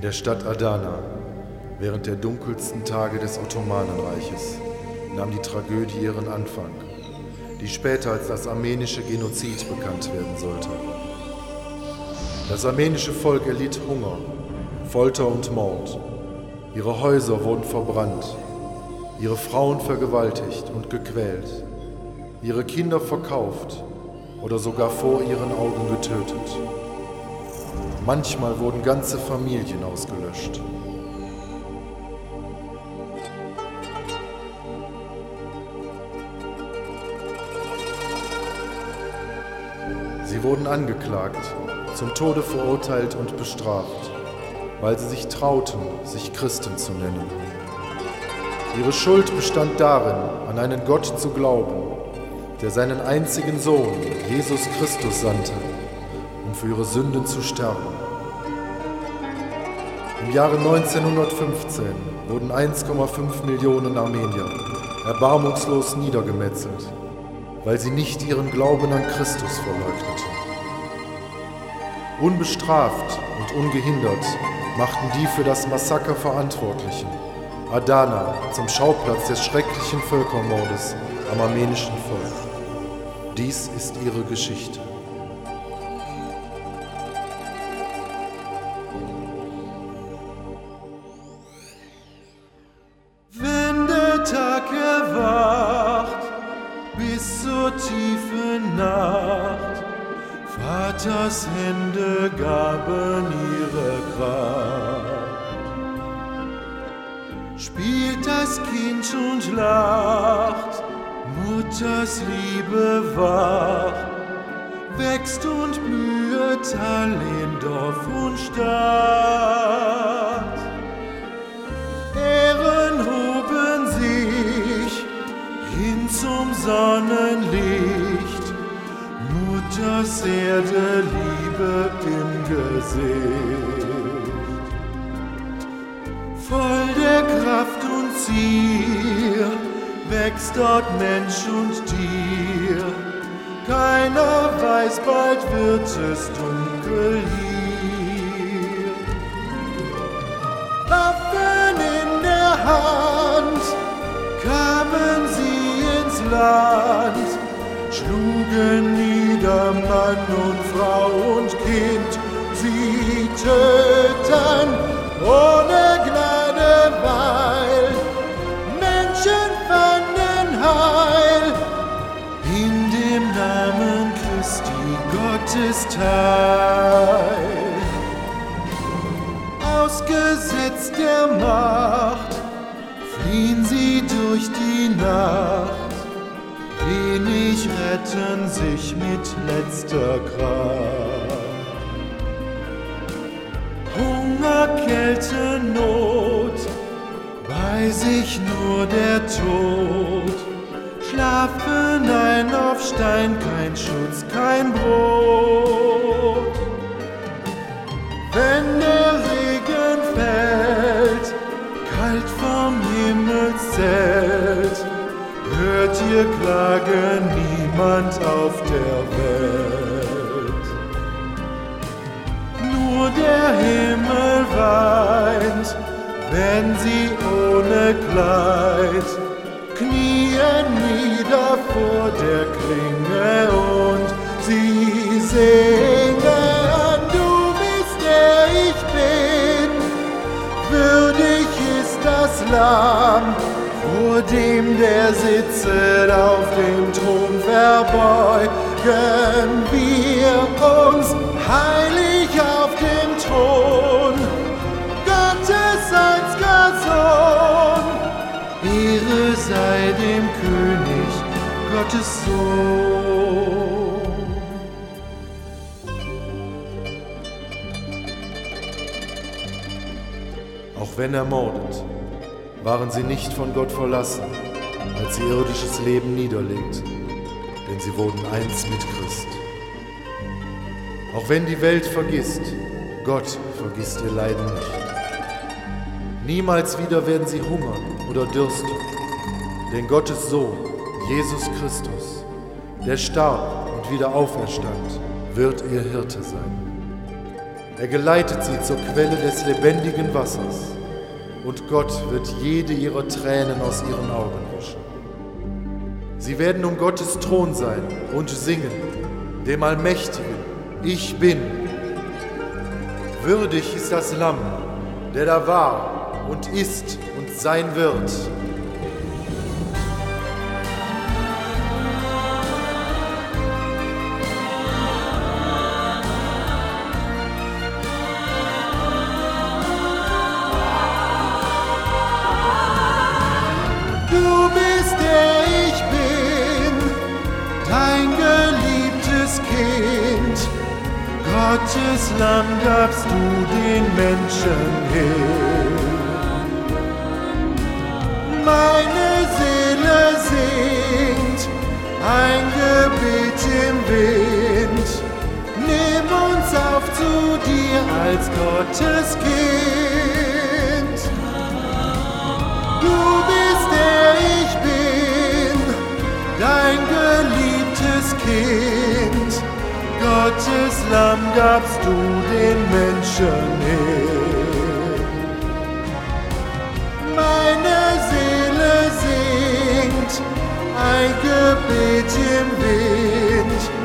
der Stadt Adana, während der dunkelsten Tage des Ottomanenreiches, nahm die Tragödie ihren Anfang, die später als das armenische Genozid bekannt werden sollte. Das armenische Volk erlitt Hunger, Folter und Mord. Ihre Häuser wurden verbrannt, ihre Frauen vergewaltigt und gequält, ihre Kinder verkauft oder sogar vor ihren Augen getötet. Manchmal wurden ganze Familien ausgelöscht. Sie wurden angeklagt, zum Tode verurteilt und bestraft, weil sie sich trauten, sich Christen zu nennen. Ihre Schuld bestand darin, an einen Gott zu glauben, der seinen einzigen Sohn, Jesus Christus, sandte, um für ihre Sünden zu sterben. Im Jahre 1915 wurden 1,5 Millionen Armenier erbarmungslos niedergemetzelt, weil sie nicht ihren Glauben an Christus verleugneten. Unbestraft und ungehindert machten die für das Massaker Verantwortlichen Adana zum Schauplatz des schrecklichen Völkermordes am armenischen Volk. Dies ist ihre Geschichte. Wenn der Tag erwacht, bis zur tiefen Nacht, Vaters Hände gaben ihre Kraft. Spielt das Kind und lacht, Mutters Liebe wacht, wächst und blühet all in Dorf und Stadt. Ehren hoben sich hin zum Sonnenlicht, Mutters Erde Liebe im Gesicht. Voll der Kraft und Zier wächst dort Mensch und Tier. Keiner weiß, bald wird es dunkel hier. Waffen in der Hand kamen sie ins Land, schlugen nieder Mann und Frau und Kind. Sie töten ohne Gnade, weil Menschen fanden Heil in dem Namen Christi Gottes Teil. Ausgesetzt der Macht fliehen sie durch die Nacht, wenig retten sich mit letzter Kraft. Hunger, Kälte, Not, bei sich nur der Tod. Schlafen ein auf Stein, kein Schutz, kein Brot. Wenn der Regen fällt, kalt vom Himmelszelt, hört ihr Klagen niemand auf der Welt. Nur der Himmel weint, wenn sie ohne Kleid knien nieder vor der Klinge und sie singen, du bist der ich bin. Würdig ist das Lamm, vor dem der sitzet auf dem Thron, verbeugen wir uns heilig auf dem Thron. Gottes einziger Sohn, Ehre sei dem König, Gottes Sohn. Auch wenn ermordet, waren sie nicht von Gott verlassen, als sie irdisches Leben niederlegten, denn sie wurden eins mit Christ. Auch wenn die Welt vergisst, Gott vergisst ihr Leiden nicht. Niemals wieder werden sie hungern oder dürsten, denn Gottes Sohn, Jesus Christus, der starb und wieder auferstand, wird ihr Hirte sein. Er geleitet sie zur Quelle des lebendigen Wassers. Und Gott wird jede ihrer Tränen aus ihren Augen wischen. Sie werden um Gottes Thron sein und singen, dem Allmächtigen, ich bin. Würdig ist das Lamm, der da war und ist und sein wird. Du bist der ich bin, dein geliebtes Kind. Gottes Lamm gabst du den Menschen hin. Meine Seele singt ein Gebet im Wind. Nimm uns auf zu dir als Gottes Kind. Du bist der ich bin, dein geliebtes Kind. Gottes Lamm gabst du den Menschen hin. Meine Seele singt ein Gebet im Wind.